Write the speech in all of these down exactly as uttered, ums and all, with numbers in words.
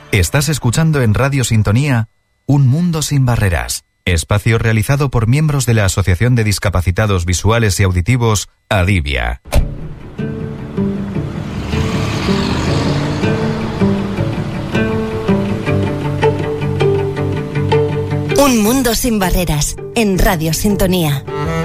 Estás escuchando en Radio Sintonía Un Mundo Sin Barreras, espacio realizado por miembros de la Asociación de Discapacitados Visuales y Auditivos, Adivia. Un Mundo Sin Barreras, en Radio Sintonía.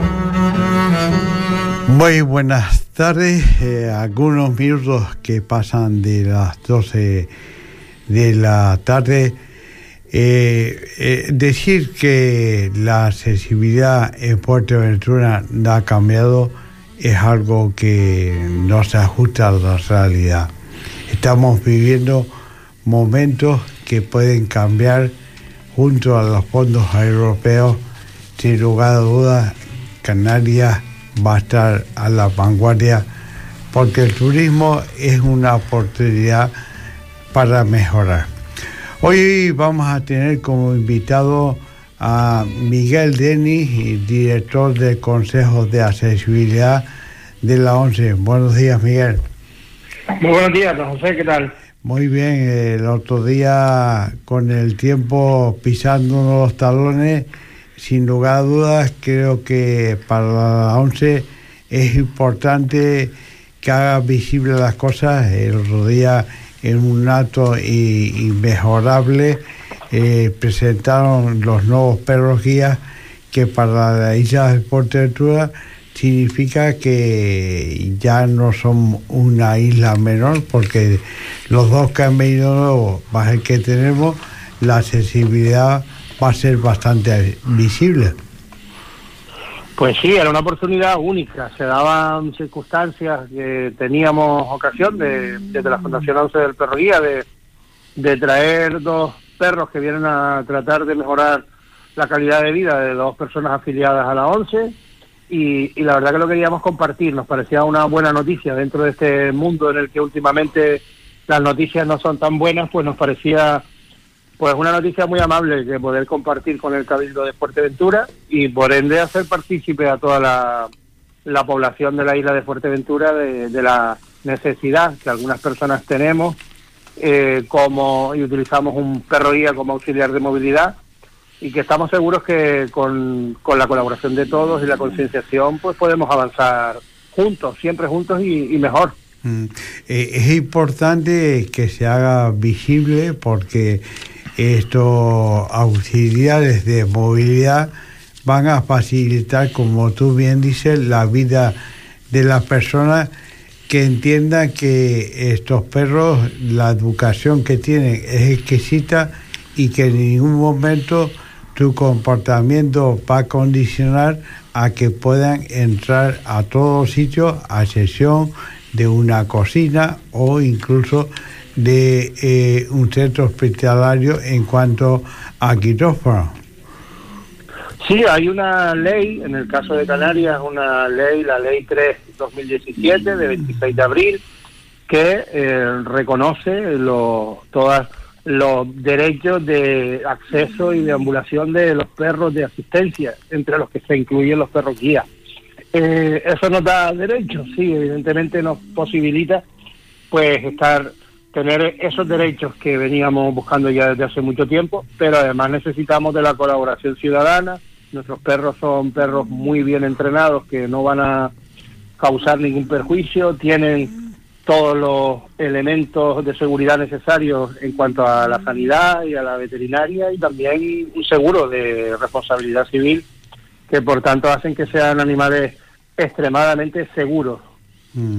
Muy buenas tardes, eh, algunos minutos que pasan de las doce de la tarde. Eh, eh, decir que la accesibilidad en Fuerteventura no ha cambiado es algo que no se ajusta a la realidad. Estamos viviendo momentos que pueden cambiar junto a los fondos europeos. Sin lugar a dudas, Canarias va a estar a la vanguardia porque el turismo es una oportunidad para mejorar. Hoy vamos a tener como invitado a Miguel Denis, director del Consejo de Accesibilidad de la ONCE. Buenos días, Miguel. Muy buenos días, don José, ¿qué tal? Muy bien, el otro día con el tiempo pisándonos los talones, sin lugar a dudas, creo que para la ONCE es importante que haga visibles las cosas. El otro día, en un acto inmejorable, eh, presentaron los nuevos perros guías, que para la isla de Fuerteventura significa que ya no son una isla menor, porque los dos que han venido nuevos, más el que tenemos, la accesibilidad va a ser bastante visible. Pues sí, era una oportunidad única. Se daban circunstancias que teníamos ocasión de, desde la Fundación ONCE del Perro Guía, de, de traer dos perros que vienen a tratar de mejorar la calidad de vida de dos personas afiliadas a la ONCE, y, y la verdad que lo queríamos compartir. Nos parecía una buena noticia dentro de este mundo en el que últimamente las noticias no son tan buenas. Pues nos parecía pues una noticia muy amable que poder compartir con el Cabildo de Fuerteventura y por ende hacer partícipe a toda la, la población de la isla de Fuerteventura de, de la necesidad que algunas personas tenemos eh, como y utilizamos un perro guía como auxiliar de movilidad, y que estamos seguros que con, con la colaboración de todos y la concienciación pues podemos avanzar juntos, siempre juntos y, y mejor. Mm. Eh, es importante que se haga visible porque estos auxiliares de movilidad van a facilitar, como tú bien dices, la vida de las personas, que entiendan que estos perros, la educación que tienen es exquisita y que en ningún momento tu comportamiento va a condicionar a que puedan entrar a todos sitios, a excepción de una cocina o incluso de eh, un centro hospitalario en cuanto a quirófano. Sí, hay una ley, en el caso de Canarias, una ley, la ley tres dos mil diecisiete, de veintiséis de abril, que eh, reconoce lo, todas los derechos de acceso y deambulación de los perros de asistencia, entre los que se incluyen los perros guía. Eh, eso nos da derechos, sí, evidentemente nos posibilita pues estar tener esos derechos que veníamos buscando ya desde hace mucho tiempo, pero además necesitamos de la colaboración ciudadana. Nuestros perros son perros muy bien entrenados, que no van a causar ningún perjuicio, tienen todos los elementos de seguridad necesarios en cuanto a la sanidad y a la veterinaria, y también un seguro de responsabilidad civil, que por tanto hacen que sean animales extremadamente seguros. Mm.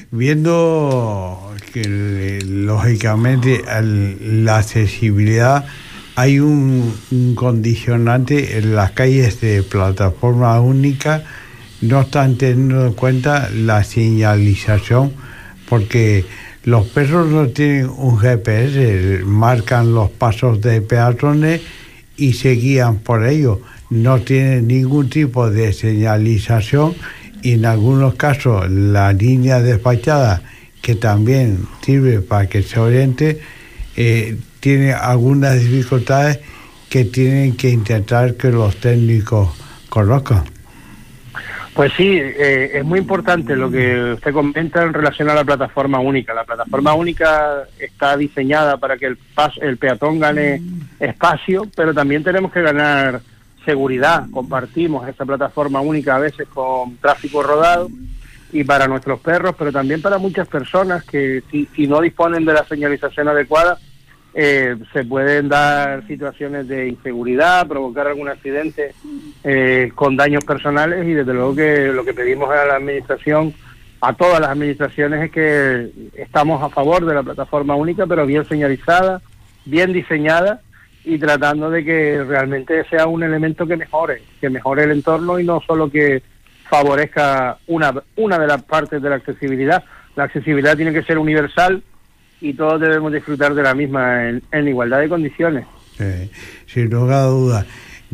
Viendo que lógicamente al, la accesibilidad, hay un, un condicionante en las calles de plataforma única, no están teniendo en cuenta la señalización, porque los perros no tienen un G P S, marcan los pasos de peatones y se guían por ello, no tienen ningún tipo de señalización. Y en algunos casos la línea despachada, que también sirve para que se oriente, eh, tiene algunas dificultades que tienen que intentar que los técnicos conozcan. Pues sí, eh, es muy importante lo que usted comenta en relación a la plataforma única. La plataforma única está diseñada para que el, paso, el peatón gane espacio, pero también tenemos que ganar seguridad. Compartimos esa plataforma única a veces con tráfico rodado, y para nuestros perros, pero también para muchas personas que si, si no disponen de la señalización adecuada, eh, se pueden dar situaciones de inseguridad, provocar algún accidente eh, con daños personales, y desde luego que lo que pedimos a la administración, a todas las administraciones, es que estamos a favor de la plataforma única, pero bien señalizada, bien diseñada, y tratando de que realmente sea un elemento que mejore, que mejore el entorno y no solo que favorezca una, una de las partes de la accesibilidad. La accesibilidad tiene que ser universal y todos debemos disfrutar de la misma en, en igualdad de condiciones. Sí, sin lugar a dudas.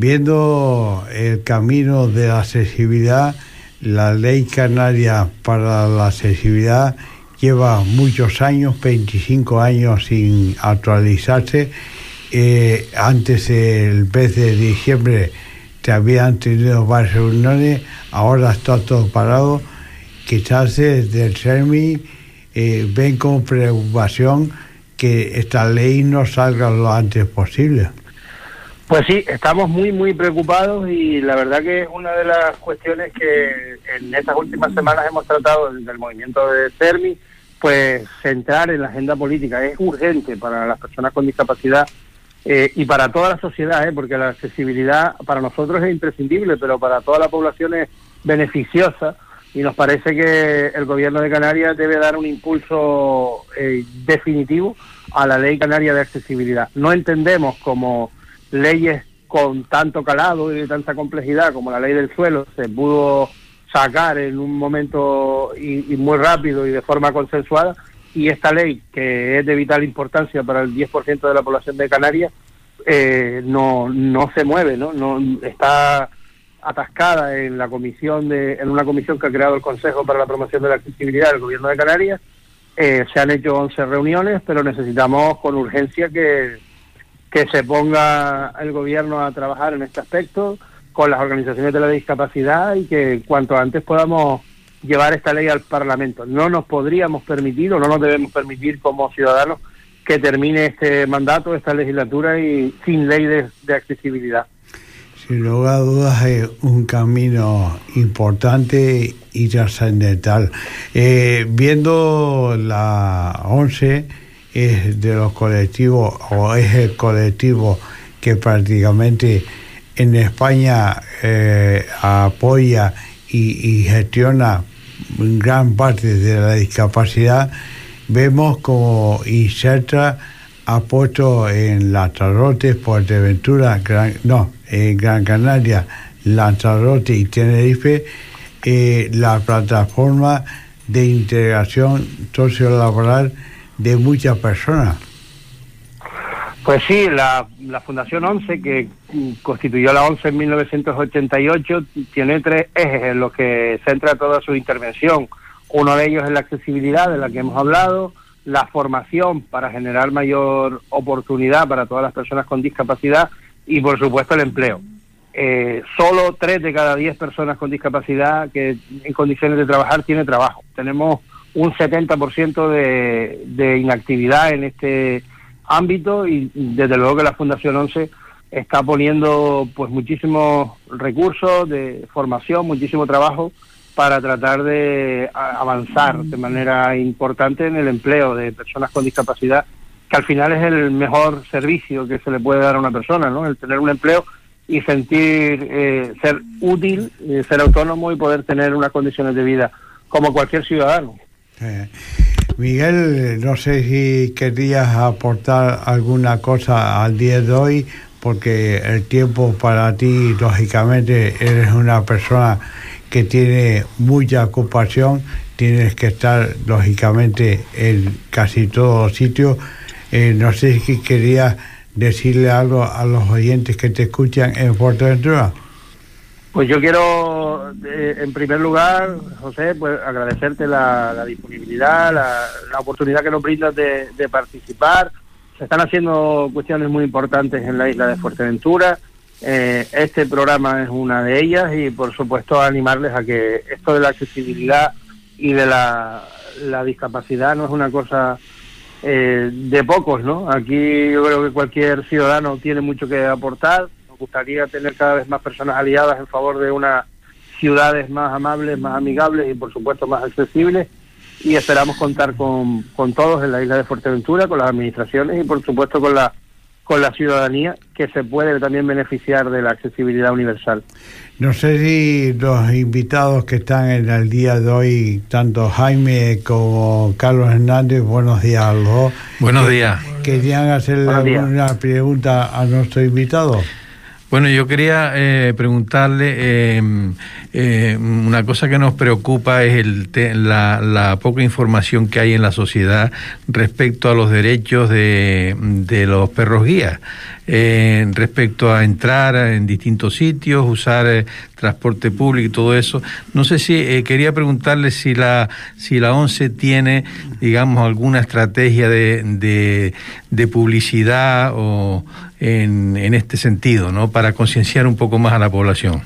Viendo el camino de la accesibilidad, la Ley Canaria para la Accesibilidad lleva muchos años, veinticinco años sin actualizarse. Eh, antes del mes de diciembre se habían tenido varias reuniones, ahora está todo parado. Quizás desde el SERMI eh, ven con preocupación que esta ley no salga lo antes posible. Pues sí, estamos muy, muy preocupados, y la verdad que es una de las cuestiones que en estas últimas semanas hemos tratado desde el movimiento de SERMI, pues centrar en la agenda política. Es urgente para las personas con discapacidad eh, y para toda la sociedad, ¿eh? porque la accesibilidad para nosotros es imprescindible, pero para toda la población es beneficiosa, y nos parece que el Gobierno de Canarias debe dar un impulso eh, definitivo a la Ley Canaria de Accesibilidad. No entendemos como leyes con tanto calado y de tanta complejidad como la ley del suelo se pudo sacar en un momento y, y muy rápido y de forma consensuada, y esta ley, que es de vital importancia para el diez por ciento de la población de Canarias, eh, no no se mueve, ¿no? no está atascada en la comisión de en una comisión que ha creado el Consejo para la Promoción de la Accesibilidad del Gobierno de Canarias. Eh, se han hecho once reuniones, pero necesitamos con urgencia que, que se ponga el Gobierno a trabajar en este aspecto con las organizaciones de la discapacidad, y que cuanto antes podamos llevar esta ley al Parlamento. No nos podríamos permitir, o no nos debemos permitir como ciudadanos, que termine este mandato, esta legislatura, y sin ley de, de accesibilidad. Sin lugar a dudas es un camino importante y trascendental. Eh, viendo la ONCE, es de los colectivos, o es el colectivo que prácticamente en España eh, apoya y, y gestiona gran parte de la discapacidad. Vemos como INSETRA ha puesto en Lanzarote, Fuerteventura, Gran, no, en Gran Canaria, Lanzarote y Tenerife, eh, la plataforma de integración sociolaboral de muchas personas. Pues sí, la, la Fundación ONCE, que constituyó la ONCE en mil novecientos ochenta y ocho, tiene tres ejes en los que centra toda su intervención. Uno de ellos es la accesibilidad, de la que hemos hablado, la formación para generar mayor oportunidad para todas las personas con discapacidad, y por supuesto el empleo. Eh, solo tres de cada diez personas con discapacidad que en condiciones de trabajar tiene trabajo. Tenemos un setenta por ciento de, de inactividad en este ámbito, y desde luego que la Fundación ONCE está poniendo pues muchísimos recursos de formación, muchísimo trabajo para tratar de avanzar de manera importante en el empleo de personas con discapacidad, que al final es el mejor servicio que se le puede dar a una persona, ¿no? El tener un empleo y sentir eh, ser útil, eh, ser autónomo y poder tener unas condiciones de vida como cualquier ciudadano. Eh, Miguel, no sé si querías aportar alguna cosa al día de hoy, porque el tiempo para ti, lógicamente, eres una persona que tiene mucha ocupación, tienes que estar, lógicamente, en casi todos los sitios. Eh, no sé si querías decirle algo a los oyentes que te escuchan en Fuerteventura. Pues yo quiero, eh, en primer lugar, José, pues agradecerte la, la disponibilidad, la, la oportunidad que nos brindas de, de participar. Se están haciendo cuestiones muy importantes en la isla de Fuerteventura. Eh, este programa es una de ellas y por supuesto animarles a que esto de la accesibilidad y de la, la discapacidad no es una cosa eh, de pocos, ¿no? Aquí yo creo que cualquier ciudadano tiene mucho que aportar. Nos gustaría tener cada vez más personas aliadas en favor de unas ciudades más amables, más amigables y por supuesto más accesibles, y esperamos contar con, con todos en la isla de Fuerteventura, con las administraciones y por supuesto con la con la ciudadanía, que se puede también beneficiar de la accesibilidad universal. No sé si los invitados que están en el día de hoy, tanto Jaime como Carlos Hernández, buenos días a los dos. Buenos días. ¿Querían hacerle alguna pregunta a nuestro invitado? Bueno, yo quería eh, preguntarle, eh, eh, una cosa que nos preocupa es el te, la, la poca información que hay en la sociedad respecto a los derechos de, de los perros guías, eh, respecto a entrar en distintos sitios, usar eh, transporte público y todo eso. No sé si, eh, quería preguntarle si la si la ONCE tiene, digamos, alguna estrategia de, de, de publicidad o en, en este sentido, ¿no?, para concienciar un poco más a la población.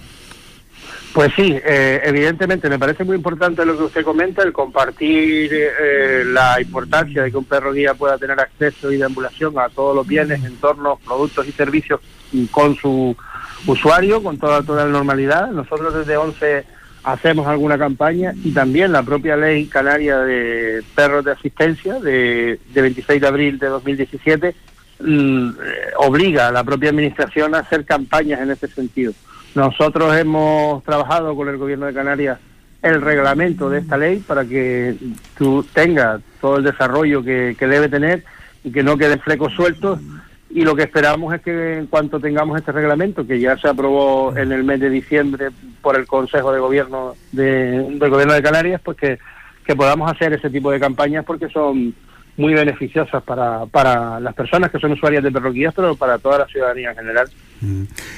Pues sí, eh, evidentemente me parece muy importante lo que usted comenta, el compartir eh, la importancia de que un perro guía pueda tener acceso y deambulación a todos los bienes, entornos, productos y servicios con su usuario, con toda, toda la normalidad. Nosotros desde ONCE hacemos alguna campaña y también la propia ley canaria de perros de asistencia de, de veintiséis de abril de dos mil diecisiete mm, obliga a la propia administración a hacer campañas en ese sentido. Nosotros hemos trabajado con el Gobierno de Canarias el reglamento de esta ley para que tú tenga todo el desarrollo que, que debe tener y que no queden flecos sueltos, y lo que esperamos es que en cuanto tengamos este reglamento, que ya se aprobó en el mes de diciembre por el Consejo de Gobierno de, del Gobierno de Canarias, pues que, que podamos hacer ese tipo de campañas, porque son muy beneficiosas para, para las personas que son usuarias de perroquías, pero para toda la ciudadanía en general. Mm.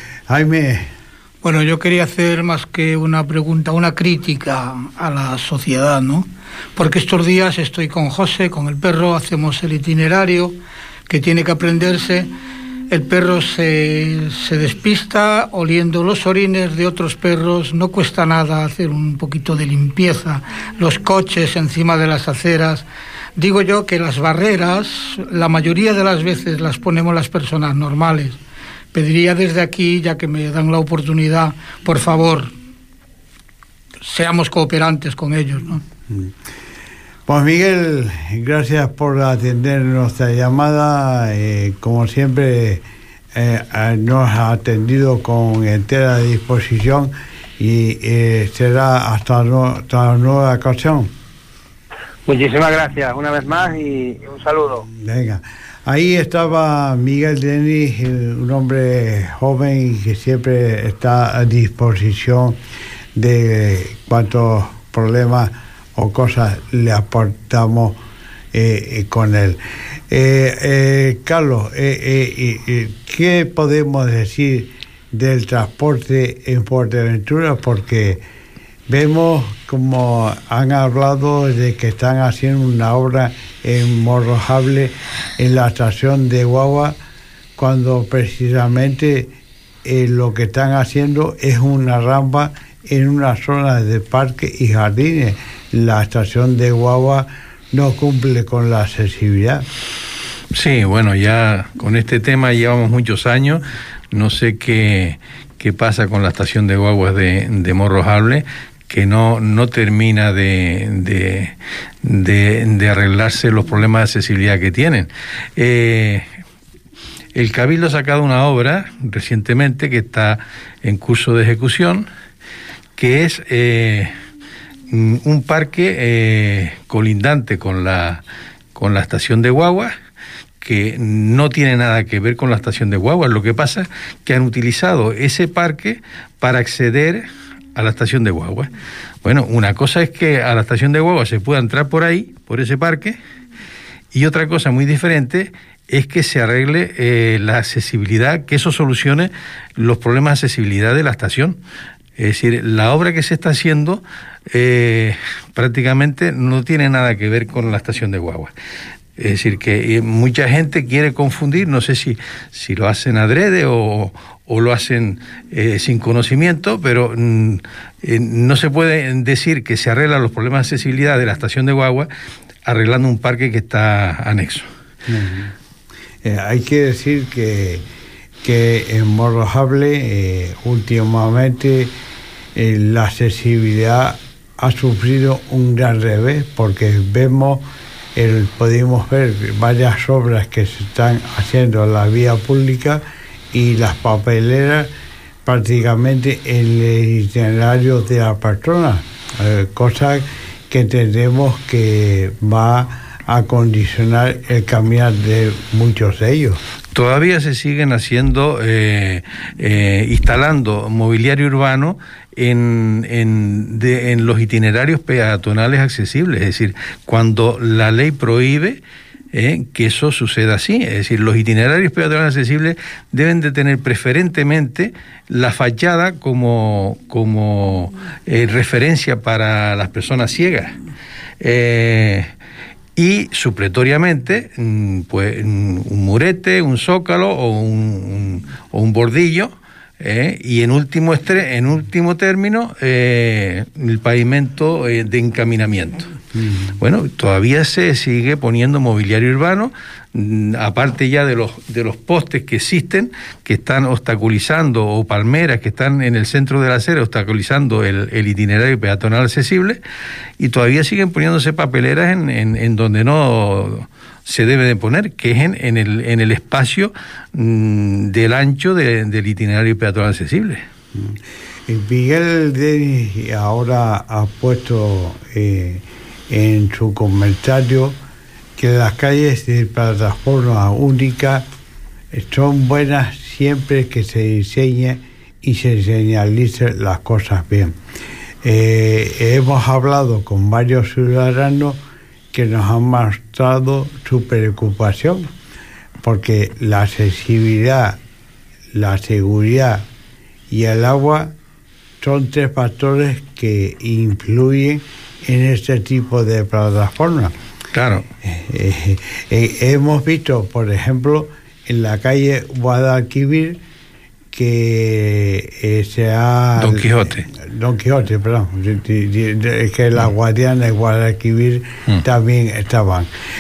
Jaime. Bueno, yo quería hacer más que una pregunta, una crítica a la sociedad, ¿no? Porque estos días estoy con José, con el perro, hacemos el itinerario que tiene que aprenderse. El perro se, se despista oliendo los orines de otros perros, no cuesta nada hacer un poquito de limpieza, los coches encima de las aceras. Digo yo que las barreras, la mayoría de las veces las ponemos las personas normales. Pediría desde aquí, ya que me dan la oportunidad, por favor, seamos cooperantes con ellos, ¿no? Pues Miguel, gracias por atender nuestra llamada. Eh, como siempre, eh, nos ha atendido con entera disposición y eh, será hasta, no, hasta la nueva ocasión. Muchísimas gracias una vez más y un saludo. Venga. Ahí estaba Miguel Denis, un hombre joven que siempre está a disposición de cuantos problemas o cosas le aportamos eh, con él. Eh, eh, Carlos, eh, eh, eh, ¿qué podemos decir del transporte en Fuerteventura? Porque vemos como han hablado de que están haciendo una obra en Morrojable, en la estación de guagua, cuando precisamente eh, lo que están haciendo es una rampa en una zona de parque y jardines. La estación de guagua no cumple con la accesibilidad. Sí, bueno, ya con este tema llevamos muchos años. No sé qué, qué pasa con la estación de guaguas de, de Morrojable, que no no termina de, de, de, de arreglarse los problemas de accesibilidad que tienen. Eh, el Cabildo ha sacado una obra recientemente que está en curso de ejecución, que es eh, un parque eh, colindante con la, con la estación de guaguas, que no tiene nada que ver con la estación de guaguas. Lo que pasa es que han utilizado ese parque para acceder a la estación de guagua. Bueno, una cosa es que a la estación de guagua se pueda entrar por ahí, por ese parque, y otra cosa muy diferente es que se arregle eh, la accesibilidad, que eso solucione los problemas de accesibilidad de la estación. Es decir, la obra que se está haciendo eh, prácticamente no tiene nada que ver con la estación de guagua. Es decir, que mucha gente quiere confundir, no sé si, si lo hacen adrede o, o lo hacen eh, sin conocimiento, pero mm, eh, no se puede decir que se arreglan los problemas de accesibilidad de la estación de guagua arreglando un parque que está anexo. Uh-huh. Eh, hay que decir que, que en Morros Hable eh, últimamente eh, la accesibilidad ha sufrido un gran revés, porque vemos El, podemos ver varias obras que se están haciendo en la vía pública y las papeleras prácticamente en el itinerario de la persona, eh, cosa que entendemos que va a condicionar el caminar de muchos de ellos. Todavía se siguen haciendo, eh, eh, instalando mobiliario urbano en, en, de, en los itinerarios peatonales accesibles, es decir, cuando la ley prohíbe eh, que eso suceda así, es decir, los itinerarios peatonales accesibles deben de tener preferentemente la fachada como, como eh, referencia para las personas ciegas. Eh, Y supletoriamente, pues un murete, un zócalo o un, un, o un bordillo, eh, y en último estre, en último término eh, el pavimento eh, de encaminamiento. Mm. Bueno, todavía se sigue poniendo mobiliario urbano, aparte ya de los de los postes que existen, que están obstaculizando, o palmeras que están en el centro de la acera obstaculizando el, el itinerario peatonal accesible, y todavía siguen poniéndose papeleras en, en, en donde no se debe de poner, que es en, en, el, en el espacio mmm, del ancho de, del itinerario peatonal accesible. Miguel Denis ahora ha puesto eh, en su comentario que las calles de plataforma única son buenas siempre que se diseñe y se señalicen las cosas bien. Eh, hemos hablado con varios ciudadanos que nos han mostrado su preocupación, porque la accesibilidad, la seguridad y el agua son tres factores que influyen en este tipo de plataformas. Claro. Eh, eh, eh, hemos visto, por ejemplo, en la calle Guadalquivir, que eh, se ha... Don Quijote. Eh, Don Quijote, perdón. Es que las Guardianas de Guadalquivir mm. también estaban.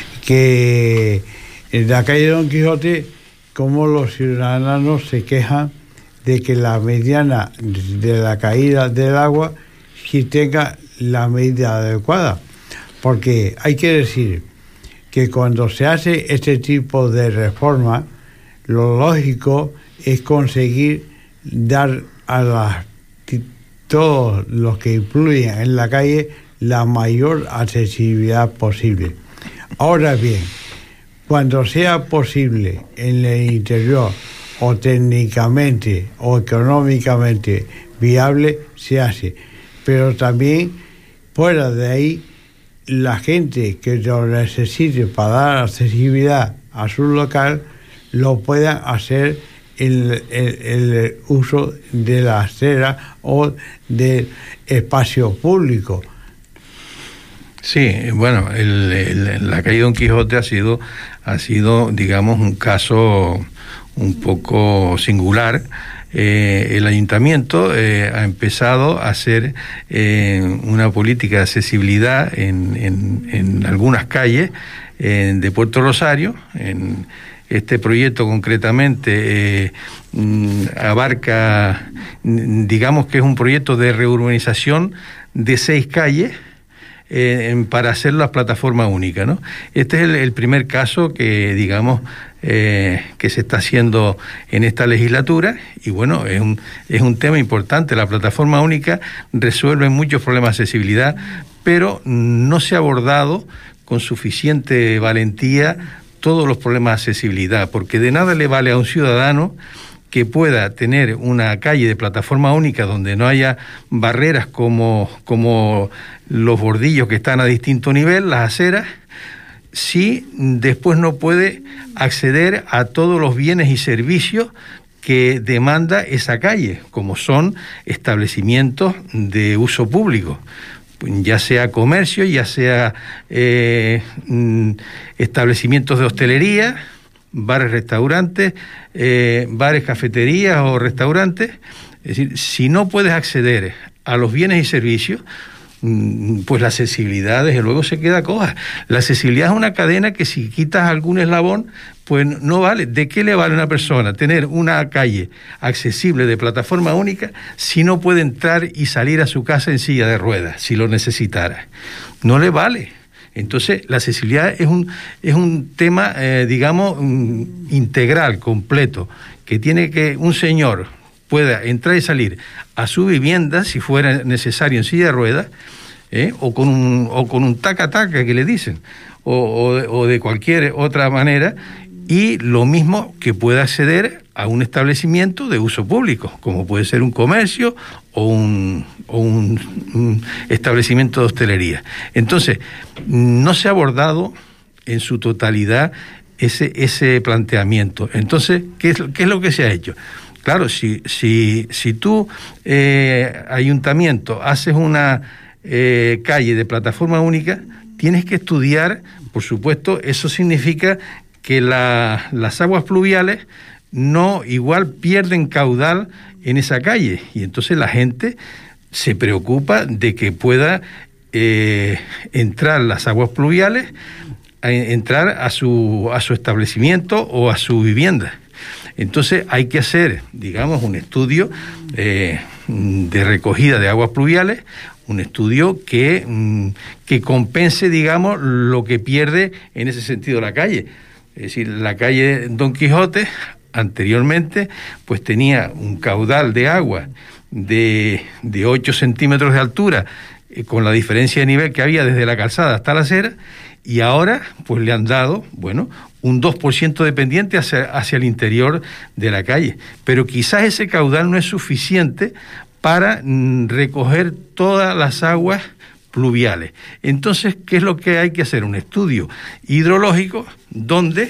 Que en la calle Don Quijote, como los ciudadanos se quejan de que la mediana de la caída del agua sí tenga la medida adecuada. Porque hay que decir que cuando se hace este tipo de reforma, lo lógico es conseguir dar a las, todos los que influyen en la calle la mayor accesibilidad posible. Ahora bien, cuando sea posible en el interior o técnicamente o económicamente viable, se hace. Pero también fuera de ahí, la gente que lo necesite para dar accesibilidad a su local lo puedan hacer en el, el, el uso de la acera o del espacio público. Sí, bueno, el, el, la calle Don Quijote ha sido, ha sido, digamos, un caso un poco singular. Eh, el ayuntamiento eh, ha empezado a hacer eh, una política de accesibilidad en, en, en algunas calles eh, de Puerto Rosario. En este proyecto concretamente eh, abarca, digamos que es un proyecto de reurbanización de seis calles eh, para hacer las plataformas únicas, ¿no? Este es el, el primer caso que, digamos, Eh, que se está haciendo en esta legislatura, y bueno, es un, es un tema importante. La plataforma única resuelve muchos problemas de accesibilidad, pero no se ha abordado con suficiente valentía todos los problemas de accesibilidad, porque de nada le vale a un ciudadano que pueda tener una calle de plataforma única donde no haya barreras como, como los bordillos que están a distinto nivel, las aceras, si después no puede acceder a todos los bienes y servicios que demanda esa calle, como son establecimientos de uso público. ya sea comercio, ya sea eh, establecimientos de hostelería, bares, restaurantes, eh, bares, cafeterías o restaurantes. Es decir, si no puedes acceder a los bienes y servicios, pues la accesibilidad desde luego se queda coja. La accesibilidad es una cadena que si quitas algún eslabón, pues no vale. ¿De qué le vale a una persona tener una calle accesible de plataforma única si no puede entrar y salir a su casa en silla de ruedas, si lo necesitara? No le vale. Entonces, la accesibilidad es un, es un tema, eh, digamos, um, integral, completo, que tiene que un señor pueda entrar y salir a su vivienda, si fuera necesario en silla de ruedas, eh, o con un o con un taca-taca que le dicen, o, o, o de cualquier otra manera, y lo mismo que pueda acceder a un establecimiento de uso público, como puede ser un comercio o un, o un, un establecimiento de hostelería. Entonces, no se ha abordado en su totalidad ese, ese planteamiento. Entonces, ¿qué es, qué es lo que se ha hecho? Claro, si, si, si tú, eh, ayuntamiento, haces una eh, calle de plataforma única, tienes que estudiar, por supuesto, eso significa que la, las aguas pluviales no igual pierden caudal en esa calle, y entonces la gente se preocupa de que pueda eh, entrar las aguas pluviales, a, entrar a su, a su establecimiento o a su vivienda. Entonces hay que hacer, digamos, un estudio eh, de recogida de aguas pluviales, un estudio que, que compense, digamos, lo que pierde en ese sentido la calle. Es decir, la calle Don Quijote anteriormente pues tenía un caudal de agua de, de ocho centímetros de altura, eh, con la diferencia de nivel que había desde la calzada hasta la acera, y ahora pues le han dado, bueno, un dos por ciento de pendiente hacia, hacia el interior de la calle. Pero quizás ese caudal no es suficiente para mm, recoger todas las aguas pluviales. Entonces, ¿qué es lo que hay que hacer? Un estudio hidrológico donde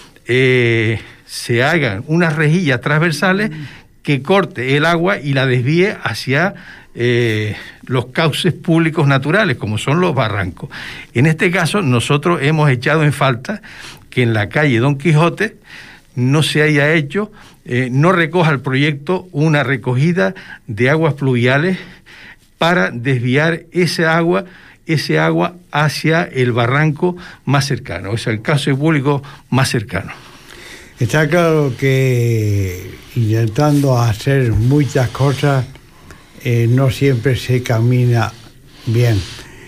eh, se hagan unas rejillas transversales que corte el agua y la desvíe hacia eh, los cauces públicos naturales, como son los barrancos. En este caso, nosotros hemos echado en falta que en la calle Don Quijote no se haya hecho, eh, no recoja el proyecto una recogida de aguas pluviales para desviar ese agua, ese agua hacia el barranco más cercano, o sea, el cauce público más cercano. Está claro que intentando hacer muchas cosas eh, no siempre se camina bien.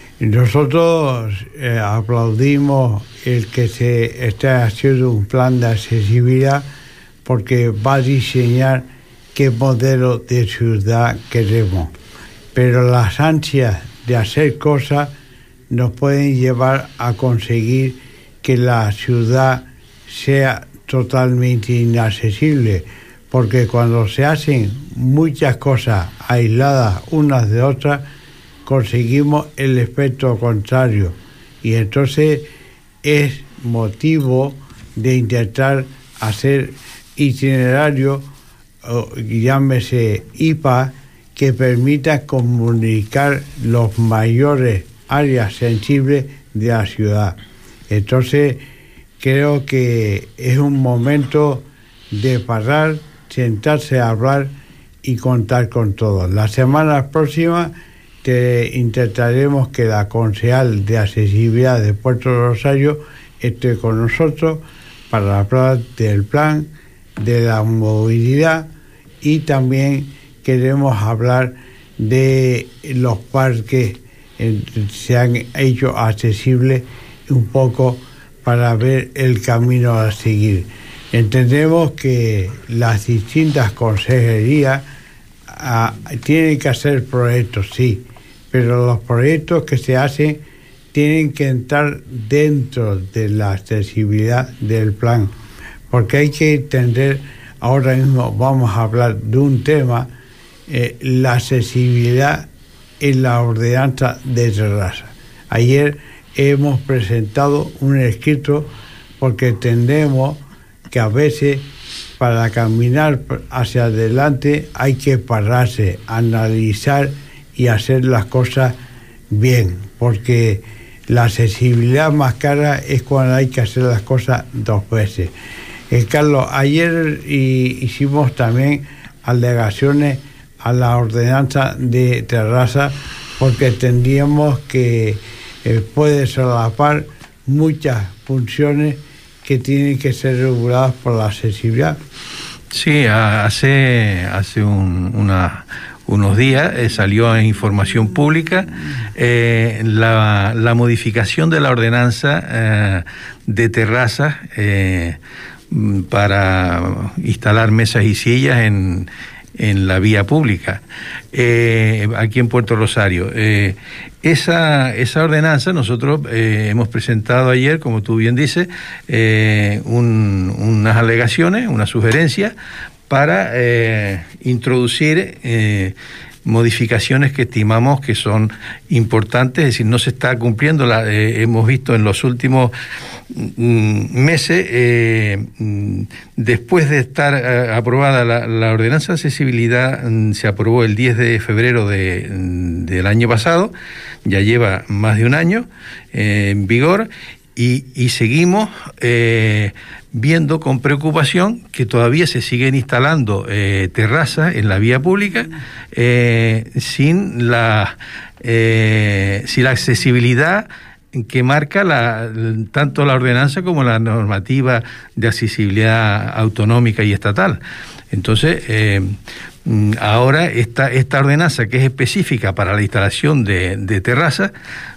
Nosotros eh, aplaudimos el que se esté haciendo un plan de accesibilidad porque va a diseñar qué modelo de ciudad queremos. Pero las ansias de hacer cosas nos pueden llevar a conseguir que la ciudad sea totalmente inaccesible, porque cuando se hacen muchas cosas aisladas unas de otras, conseguimos el efecto contrario, y entonces es motivo de intentar hacer itinerarios, llámese I P A, que permita comunicar los mayores áreas sensibles de la ciudad. Entonces, creo que es un momento de parar, sentarse a hablar y contar con todos. La semana próxima te intentaremos que la concejal de accesibilidad de Puerto Rosario esté con nosotros para hablar del plan, de la movilidad, y también queremos hablar de los parques que se han hecho accesibles un poco para ver el camino a seguir. Entendemos que las distintas consejerías ah, tienen que hacer proyectos, sí, pero los proyectos que se hacen tienen que entrar dentro de la accesibilidad del plan, porque hay que entender, ahora mismo vamos a hablar de un tema, eh, la accesibilidad en la ordenanza de terraza. Ayer hemos presentado un escrito porque entendemos que a veces para caminar hacia adelante hay que pararse, analizar y hacer las cosas bien, porque la accesibilidad más cara es cuando hay que hacer las cosas dos veces. Eh, Carlos, ayer y, hicimos también alegaciones a la ordenanza de terraza porque entendíamos que eh, puede solapar muchas funciones que tienen que ser reguladas por la accesibilidad. Sí, hace, hace un, una, unos días eh, salió en información pública eh, la, la modificación de la ordenanza eh, de terrazas eh, para instalar mesas y sillas en, en la vía pública, eh, aquí en Puerto Rosario. Eh, esa, esa ordenanza nosotros eh, hemos presentado ayer, como tú bien dices, eh, un, unas alegaciones, una sugerencia para eh, introducir eh, modificaciones que estimamos que son importantes, es decir, no se está cumpliendo, la, eh, hemos visto en los últimos mm, meses, eh, mm, después de estar eh, aprobada la, la ordenanza de accesibilidad, mm, se aprobó el diez de febrero de, mm, del año pasado, ya lleva más de un año eh, en vigor, y, y seguimos eh, viendo con preocupación que todavía se siguen instalando eh, terrazas en la vía pública eh, sin la eh, sin la accesibilidad que marca la, tanto la ordenanza como la normativa de accesibilidad autonómica y estatal. Entonces, eh, ahora esta, esta ordenanza que es específica para la instalación de, de terrazas,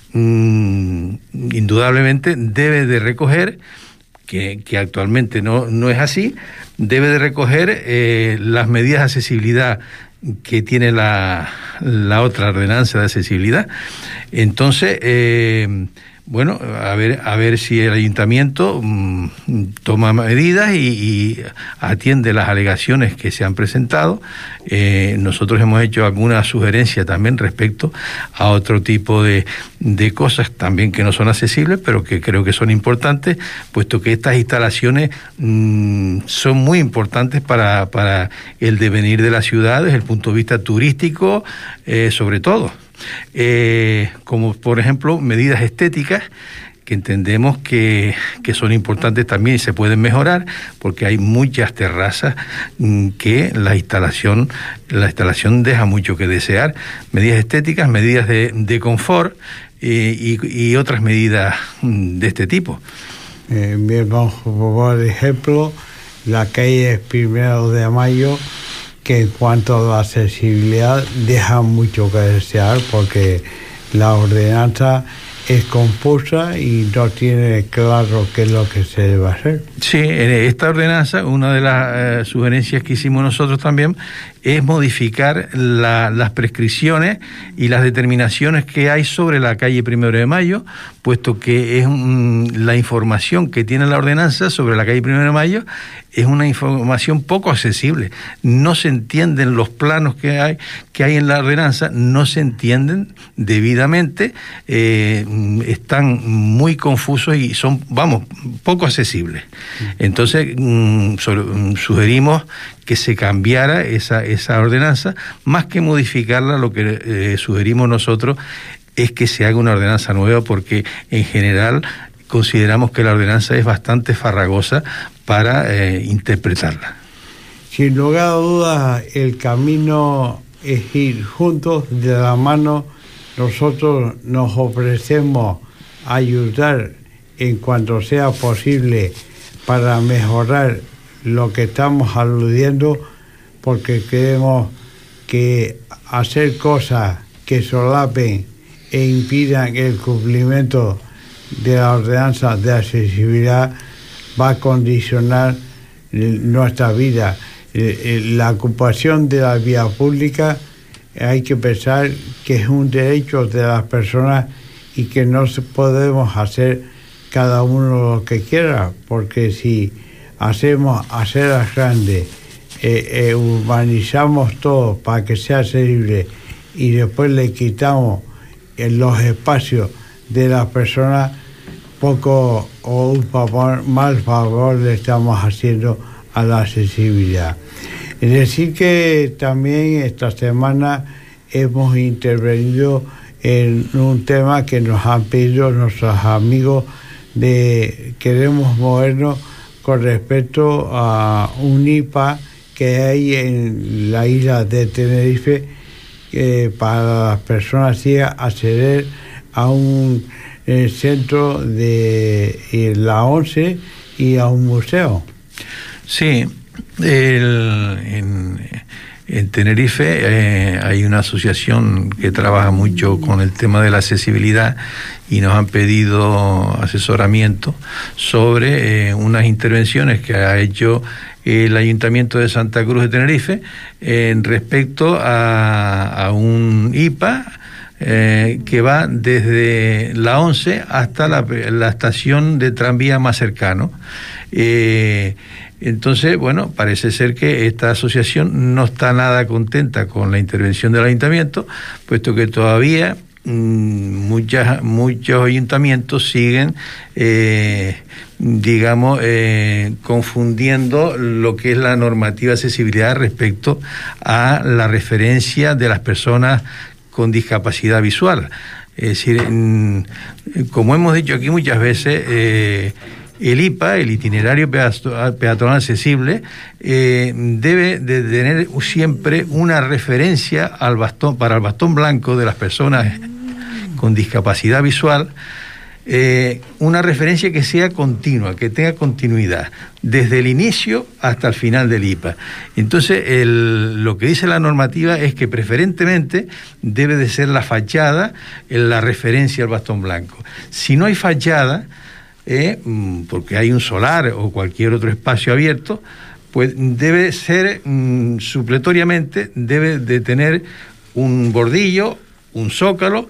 mmm, indudablemente debe de recoger, que, que actualmente no, no es así, debe de recoger eh, las medidas de accesibilidad que tiene la, la otra ordenanza de accesibilidad. Entonces, eh, bueno, a ver, a ver si el ayuntamiento mmm, toma medidas y, y atiende las alegaciones que se han presentado. Eh, nosotros hemos hecho alguna sugerencia también respecto a otro tipo de, de cosas también que no son accesibles, pero que creo que son importantes, puesto que estas instalaciones mmm, son muy importantes para, para el devenir de la ciudad desde el punto de vista turístico, eh, sobre todo. Eh, como por ejemplo medidas estéticas que entendemos que, que son importantes también y se pueden mejorar, porque hay muchas terrazas mm, que la instalación la instalación deja mucho que desear. Medidas estéticas, medidas de, de confort eh, y, y otras medidas mm, de este tipo. Eh, bien, vamos, por ejemplo, la calle Primero de Mayo, que en cuanto a la accesibilidad deja mucho que desear porque la ordenanza es confusa y no tiene claro qué es lo que se debe hacer. Sí, en esta ordenanza, una de las eh, sugerencias que hicimos nosotros también es modificar la, las prescripciones y las determinaciones que hay sobre la calle Primero de Mayo, puesto que es un, la información que tiene la ordenanza sobre la calle Primero de Mayo es una información poco accesible. No se entienden los planos que hay que hay en la ordenanza, no se entienden debidamente, eh, están muy confusos y son, vamos, poco accesibles. Entonces, mm, so, sugerimos que se cambiara esa, esa ordenanza, más que modificarla, lo que eh, sugerimos nosotros es que se haga una ordenanza nueva, porque en general consideramos que la ordenanza es bastante farragosa para eh, interpretarla. Sin lugar a dudas, el camino es ir juntos de la mano. Nosotros nos ofrecemos a ayudar en cuanto sea posible para mejorar lo que estamos aludiendo, porque creemos que hacer cosas que solapen e impidan el cumplimiento de la ordenanza de accesibilidad va a condicionar nuestra vida. La ocupación de la vía pública hay que pensar que es un derecho de las personas y que no podemos hacer cada uno lo que quiera, porque si hacemos aceras grandes, eh, eh, urbanizamos todo para que sea accesible y después le quitamos en los espacios de las personas, poco o un favor, mal favor le estamos haciendo a la accesibilidad. Es decir que también esta semana hemos intervenido en un tema que nos han pedido nuestros amigos de queremos movernos con respecto a un I P A que hay en la isla de Tenerife eh, para las personas ciegas acceder a un eh, centro de eh, la ONCE y a un museo. Sí, el, en, en Tenerife eh, hay una asociación que trabaja mucho con el tema de la accesibilidad y nos han pedido asesoramiento sobre eh, unas intervenciones que ha hecho el Ayuntamiento de Santa Cruz de Tenerife en respecto a, a un I P A eh, que va desde la ONCE hasta la, la estación de tranvía más cercano. Eh, entonces, bueno, parece ser que esta asociación no está nada contenta con la intervención del Ayuntamiento, puesto que todavía Muchas, muchos ayuntamientos siguen, eh, digamos, eh, confundiendo lo que es la normativa de accesibilidad respecto a la referencia de las personas con discapacidad visual. Es decir, en, como hemos dicho aquí muchas veces, eh, el I P A, el itinerario peatonal accesible, eh, debe de tener siempre una referencia al bastón, para el bastón blanco de las personas con discapacidad visual, eh, una referencia que sea continua, que tenga continuidad, desde el inicio hasta el final del I P A. Entonces, el, lo que dice la normativa es que preferentemente debe de ser la fachada en la referencia al bastón blanco. Si no hay fachada, Eh, porque hay un solar o cualquier otro espacio abierto, pues debe ser mm, supletoriamente, debe de tener un bordillo, un zócalo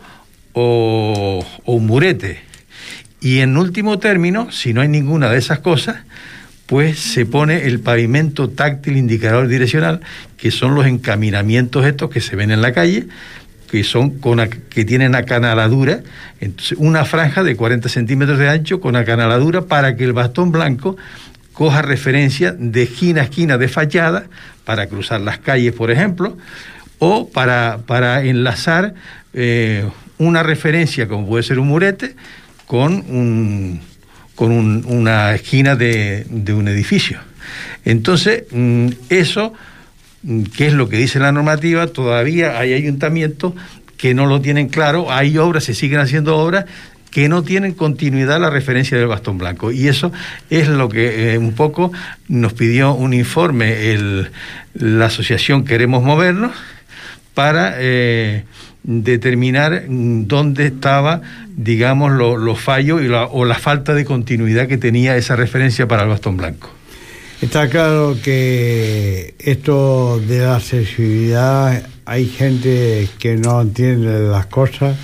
o, o un murete. Y en último término, si no hay ninguna de esas cosas, pues se pone el pavimento táctil indicador direccional, que son los encaminamientos estos que se ven en la calle, que son con que tienen acanaladura, entonces una franja de cuarenta centímetros de ancho con acanaladura para que el bastón blanco coja referencia de esquina a esquina de fachada para cruzar las calles, por ejemplo, o para, para enlazar eh, una referencia, como puede ser un murete, con, un, con un, una esquina de, de un edificio. Entonces, eso, ¿qué es lo que dice la normativa? Todavía hay ayuntamientos que no lo tienen claro, hay obras, se siguen haciendo obras que no tienen continuidad la referencia del bastón blanco, y eso es lo que eh, un poco nos pidió un informe el, la asociación Queremos Movernos para eh, determinar dónde estaba, digamos, los lo fallos y la, o la falta de continuidad que tenía esa referencia para el bastón blanco. Está claro que esto de la accesibilidad, hay gente que no entiende las cosas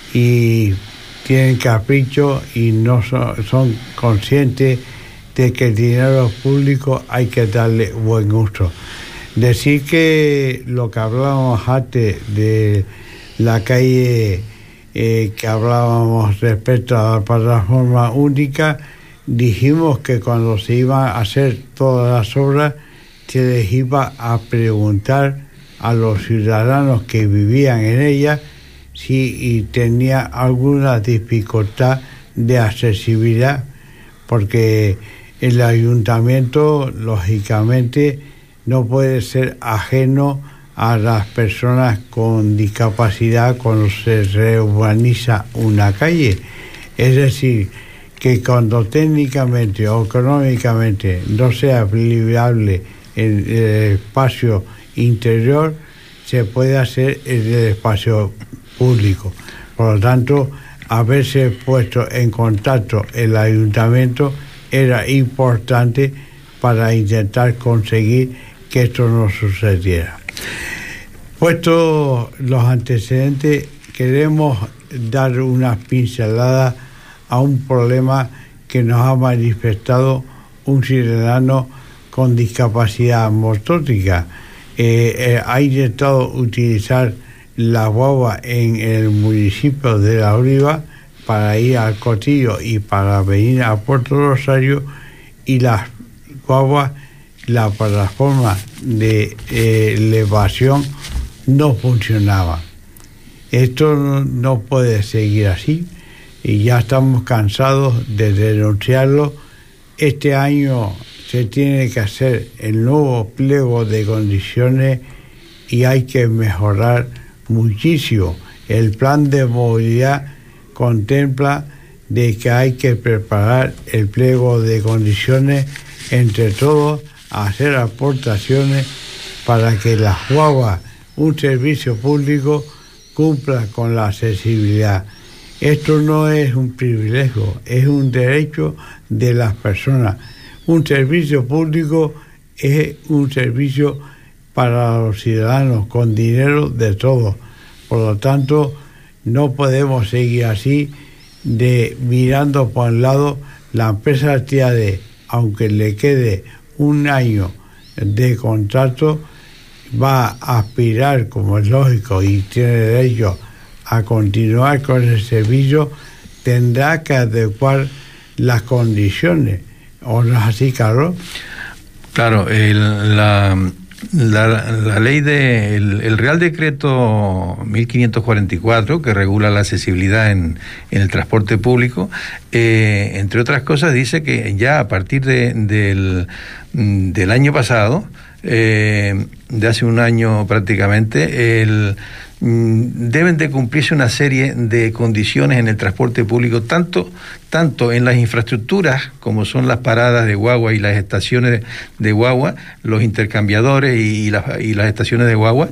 y tienen capricho y no son, son conscientes de que el dinero público hay que darle buen uso. Decir que lo que hablábamos antes de la calle eh, que hablábamos respecto a la plataforma única, dijimos que cuando se iban a hacer todas las obras se les iba a preguntar a los ciudadanos que vivían en ella si y tenía alguna dificultad de accesibilidad, porque el ayuntamiento lógicamente no puede ser ajeno a las personas con discapacidad cuando se reurbaniza una calle. Es decir, que cuando técnicamente o económicamente no sea viable en el espacio interior, se puede hacer en el espacio público. Por lo tanto, haberse puesto en contacto el ayuntamiento era importante para intentar conseguir que esto no sucediera. Puesto los antecedentes, queremos dar unas pinceladas a un problema que nos ha manifestado un ciudadano con discapacidad motórica. Eh, eh, ha intentado utilizar la guagua en el municipio de La Oliva para ir al Cotillo y para venir a Puerto Rosario, y las guaguas, la plataforma de eh, elevación no funcionaba. Esto no, no puede seguir así y ya estamos cansados de denunciarlo. Este año se tiene que hacer el nuevo pliego de condiciones y hay que mejorar muchísimo. El plan de movilidad contempla de que hay que preparar el pliego de condiciones entre todos, hacer aportaciones para que la guagua, un servicio público, cumpla con la accesibilidad. Esto no es un privilegio, es un derecho de las personas. Un servicio público es un servicio para los ciudadanos, con dinero de todos. Por lo tanto, no podemos seguir así, de mirando por un lado. La empresa T I A D, aunque le quede un año de contrato, va a aspirar, como es lógico, y tiene derecho a continuar con el servicio. Tendrá que adecuar las condiciones. ¿O no es así, Carlos? Claro, el, la, la, la ley de el, el Real Decreto mil quinientos cuarenta y cuatro, que regula la accesibilidad en, en el transporte público, eh, entre otras cosas dice que ya a partir de, del, del año pasado, eh, de hace un año prácticamente, el deben de cumplirse una serie de condiciones en el transporte público, tanto, tanto en las infraestructuras como son las paradas de guagua y las estaciones de guagua, los intercambiadores y, y, las, y las estaciones de guagua,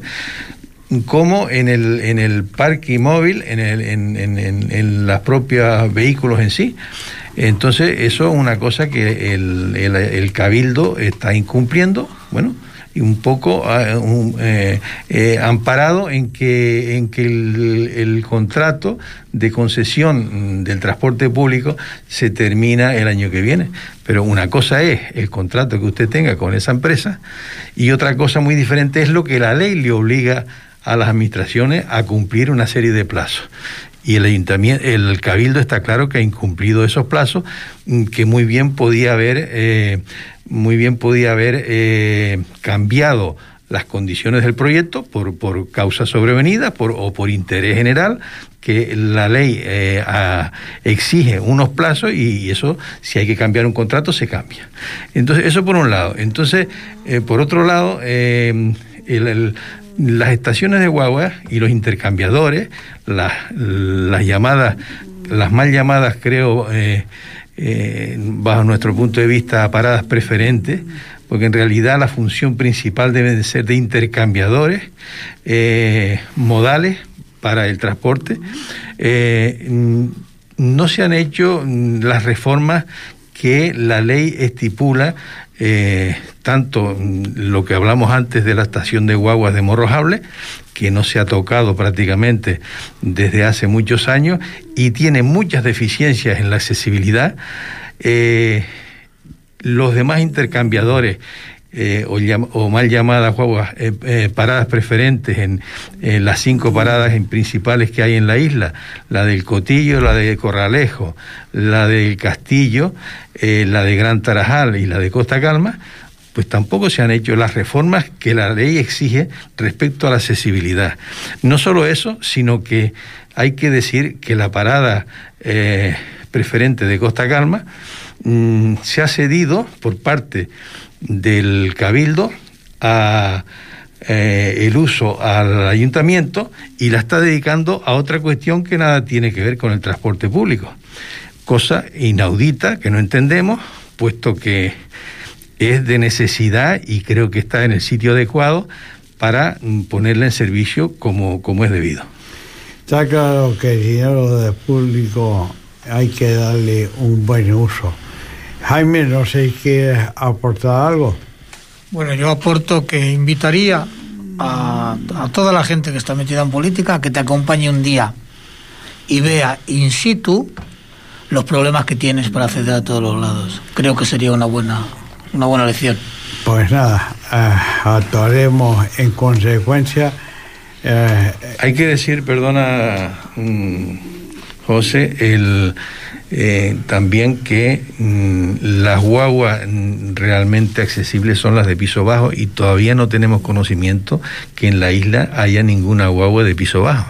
como en el en el parque móvil, en el en, en, en, en los propios vehículos en sí. Entonces eso es una cosa que el, el, el Cabildo está incumpliendo, bueno, y un poco uh, un, eh, eh, amparado en que en que el, el contrato de concesión del transporte público se termina el año que viene. Pero una cosa es el contrato que usted tenga con esa empresa y otra cosa muy diferente es lo que la ley le obliga a las administraciones a cumplir una serie de plazos. Y el ayuntamiento, el Cabildo está claro que ha incumplido esos plazos, que muy bien podía haber eh, muy bien podía haber eh, cambiado las condiciones del proyecto por, por causa sobrevenida por, o por interés general, que la ley eh, a, exige unos plazos y eso, si hay que cambiar un contrato, se cambia. Entonces, eso por un lado. Entonces, eh, por otro lado, eh, el, el las estaciones de guagua y los intercambiadores, las, las llamadas, las mal llamadas, creo, eh, eh, bajo nuestro punto de vista, paradas preferentes, porque en realidad la función principal debe de ser de intercambiadores eh, modales para el transporte. Eh, no se han hecho las reformas que la ley estipula, eh, tanto lo que hablamos antes de la estación de guaguas de Morrojable, que no se ha tocado prácticamente desde hace muchos años y tiene muchas deficiencias en la accesibilidad. Eh, los demás intercambiadores eh, o, llam- o mal llamadas guaguas, eh, eh, paradas preferentes en eh, las cinco paradas en principales que hay en la isla, la del Cotillo, la de Corralejo, la del Castillo, eh, la de Gran Tarajal y la de Costa Calma, pues tampoco se han hecho las reformas que la ley exige respecto a la accesibilidad. No solo eso, sino que hay que decir que la parada eh, preferente de Costa Calma mmm, se ha cedido por parte del Cabildo a eh, el uso al ayuntamiento y la está dedicando a otra cuestión que nada tiene que ver con el transporte público, cosa inaudita que no entendemos, puesto que es de necesidad y creo que está en el sitio adecuado para ponerla en servicio como, como es debido. Está claro que el dinero del público hay que darle un buen uso. Jaime, no sé si quieres aportar algo. Bueno, yo aporto que invitaría a, a toda la gente que está metida en política a que te acompañe un día y vea in situ los problemas que tienes para acceder a todos los lados. Creo que sería una buena, una buena lección. Pues nada, eh, actuaremos en consecuencia. Eh, Hay que decir, perdona, mmm, José, el... Eh, también que mm, las guaguas mm, realmente accesibles son las de piso bajo y todavía no tenemos conocimiento que en la isla haya ninguna guagua de piso bajo.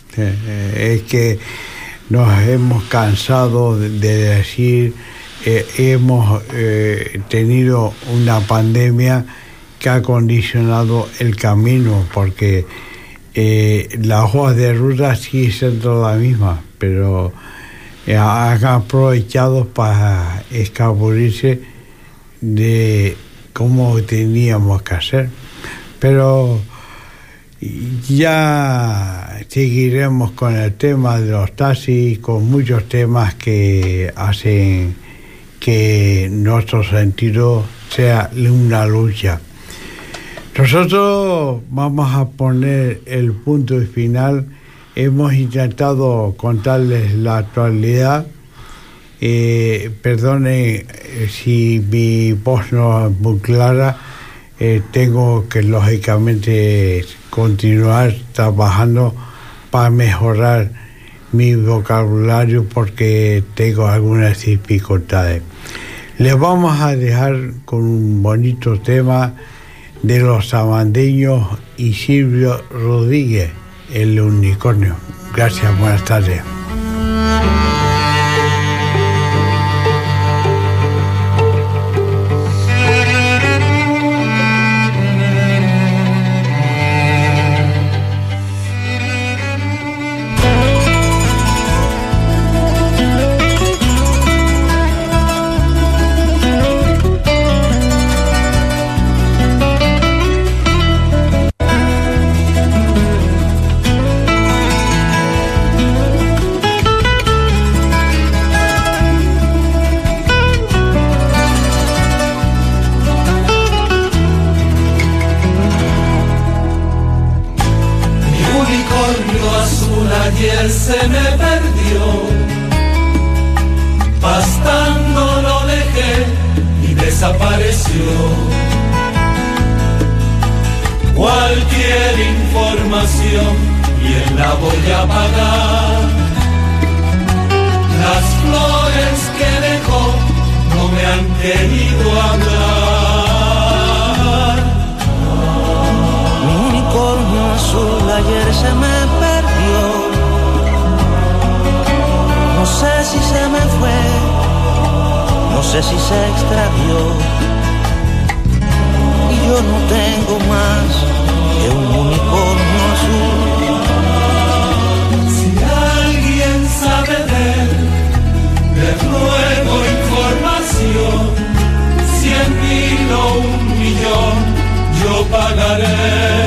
Eh, es que nos hemos cansado de, de decir, eh, hemos eh, tenido una pandemia que ha condicionado el camino, porque eh, las hojas de ruta sigue siendo la misma, pero eh, han aprovechado para escabullirse de cómo teníamos que hacer. Pero ya seguiremos con el tema de los taxis, con muchos temas que hacen que nuestro sentido sea una lucha. Nosotros vamos a poner el punto final. Hemos intentado contarles la actualidad. Eh, perdone si mi voz no es muy clara. Eh, tengo que lógicamente continuar trabajando para mejorar mi vocabulario porque tengo algunas dificultades. Les vamos a dejar con un bonito tema de los sabandeños y Silvio Rodríguez, El Unicornio. Gracias, buenas tardes. Se me perdió, pastando lo dejé y desapareció. Cualquier información bien la voy a pagar. Las flores que dejó no me han querido hablar. Mi unicornio azul ayer se me perdió. No sé si se me fue, no sé si se extravió. Y yo no tengo más que un unicornio azul. Si alguien sabe de él, le ruego información. Cien mil o un millón, yo pagaré.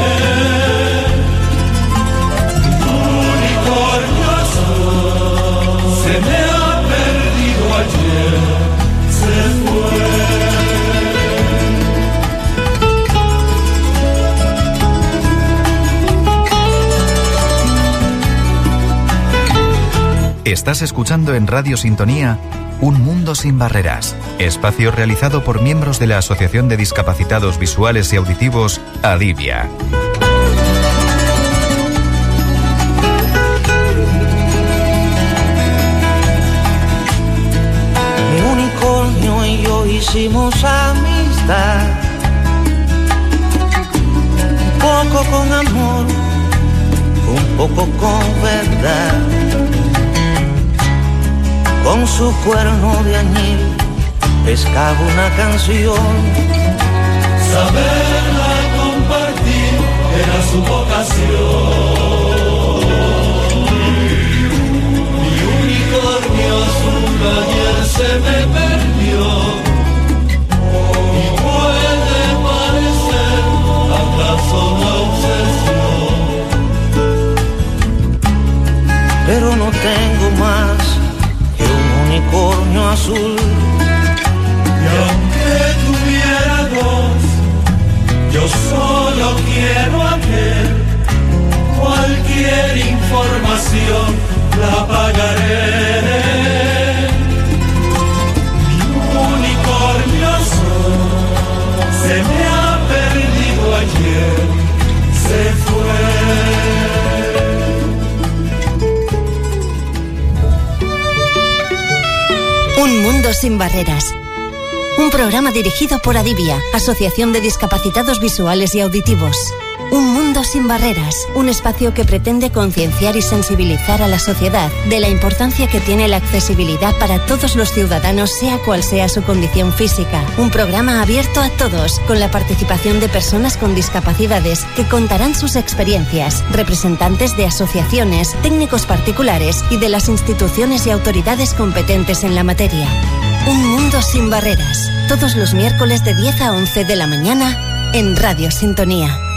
Unicornio azul se me ha perdido ayer, se fue. Estás escuchando en Radio Sintonía Un Mundo Sin Barreras, espacio realizado por miembros de la Asociación de Discapacitados Visuales y Auditivos, Adivia. Y yo hicimos amistad, un poco con amor, un poco con verdad. Con su cuerno de añil pescaba una canción. Saberla compartir era su vocación. Mi unicornio azul ayer se me perdió. Y puede parecer acaso una obsesión, pero no tengo más que un unicornio azul. Y aunque tuviera dos, yo solo quiero aquel. Cualquier información la pagaré. Mi unicornio azul se me ha perdido ayer, se fue. Un Mundo Sin Barreras. Un programa dirigido por Adivia, Asociación de Discapacitados Visuales y Auditivos. Un mundo sin barreras, un espacio que pretende concienciar y sensibilizar a la sociedad de la importancia que tiene la accesibilidad para todos los ciudadanos, sea cual sea su condición física. Un programa abierto a todos, con la participación de personas con discapacidades que contarán sus experiencias, representantes de asociaciones, técnicos particulares y de las instituciones y autoridades competentes en la materia. Un mundo sin barreras, todos los miércoles de diez a once de la mañana en Radio Sintonía.